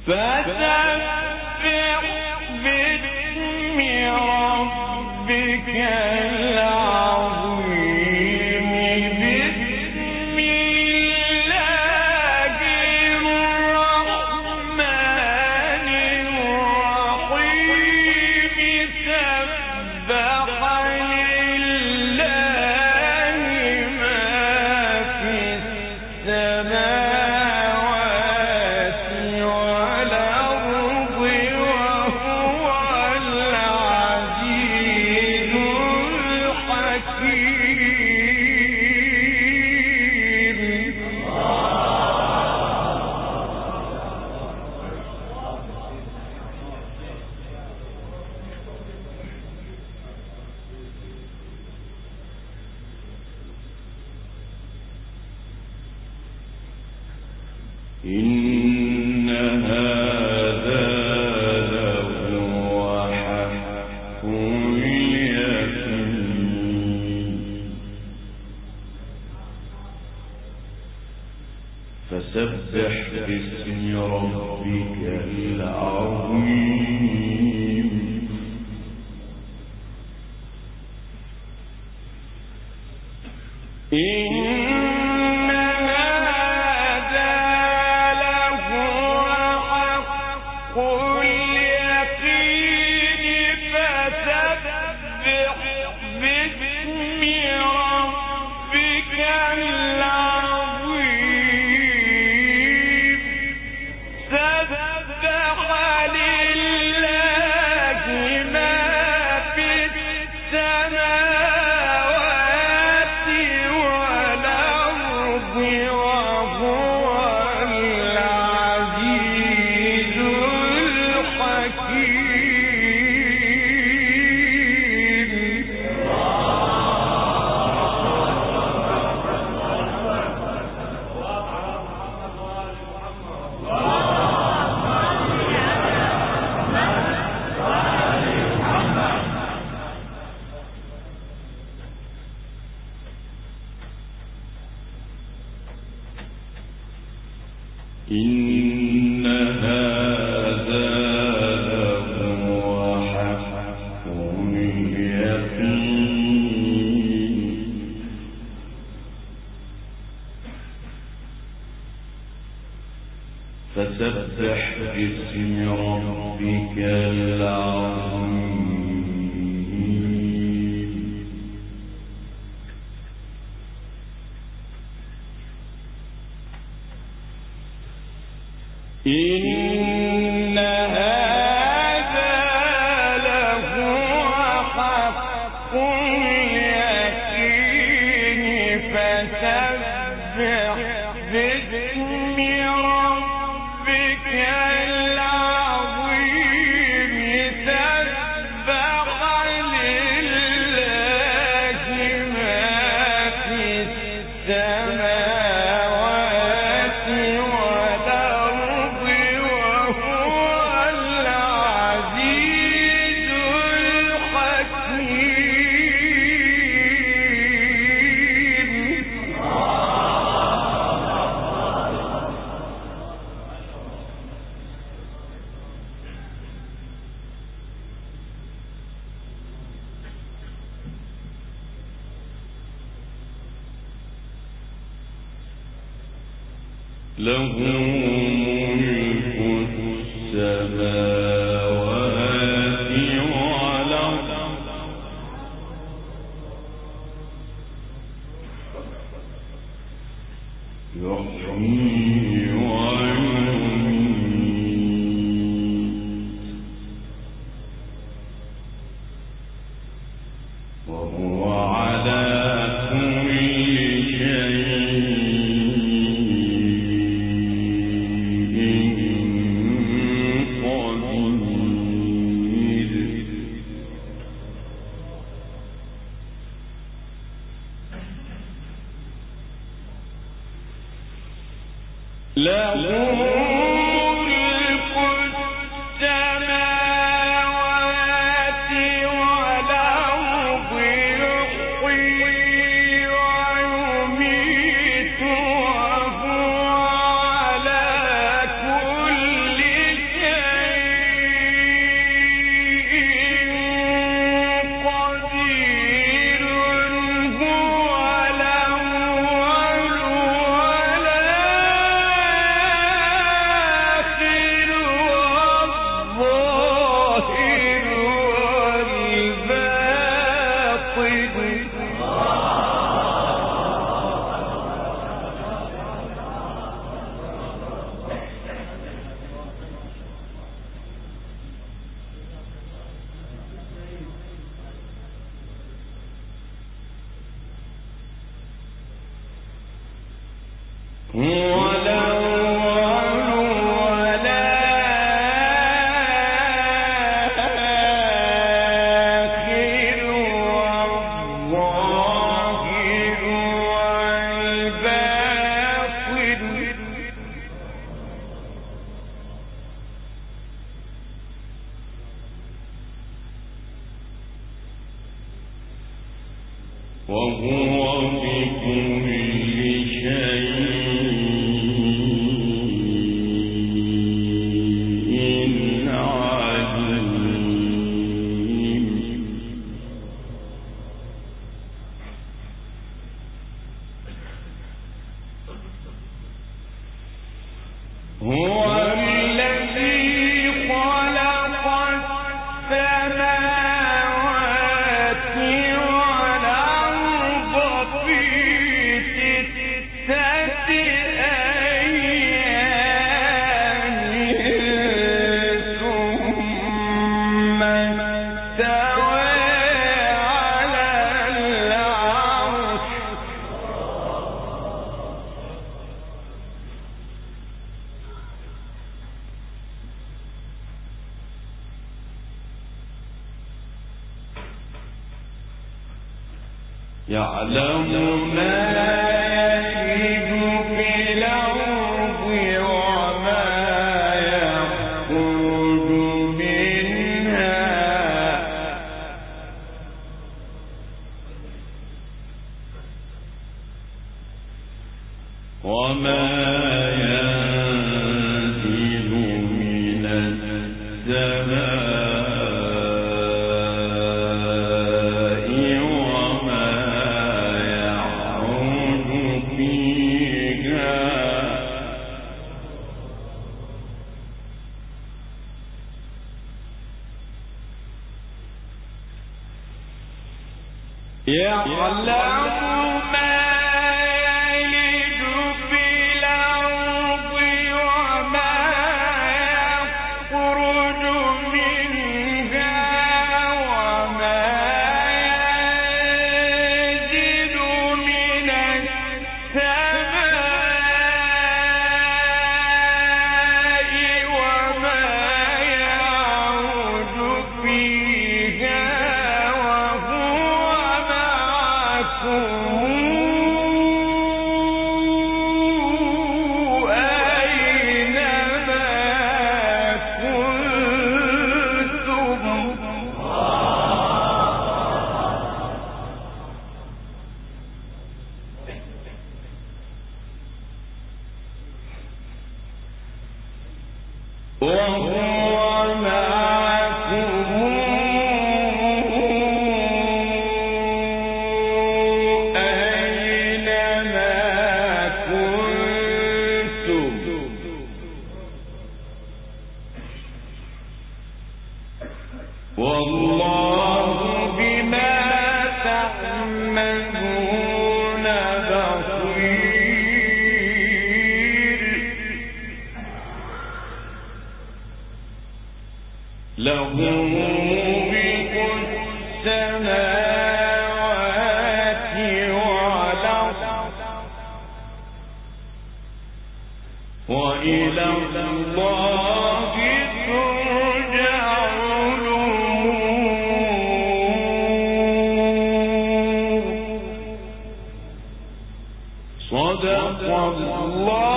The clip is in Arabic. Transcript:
فسبح باسم ربك العظيم إن هذا لهو حق اليقين فسبح باسم ربك العظيم سبح لله ما في السماوات والأرض وهو العزيز الحكيم إن هذا لهو حق اليقين فسبح باسم ربك العظيم إن هذا لهو حق اليقين فسبح باسم ربك العظيم سبح لله ما في السماوات والأرض وهو العزيز الحكيم له ملك السماوات والأرض يحيي ويميت وهو على كل شيء له ملك السماوات والأرض يحيي ويميت وهو على كل يعلم ما يلج في الأرض وما يخرج منها وما ينزل من السماء يعلم ما يلج في الأرض وما يخرج منها وما ينزل من السماء وما يعرج فيها والله بما تعملون بصير له ملك السماوات والأرض وإلى الله ترجع الأمور صدق الله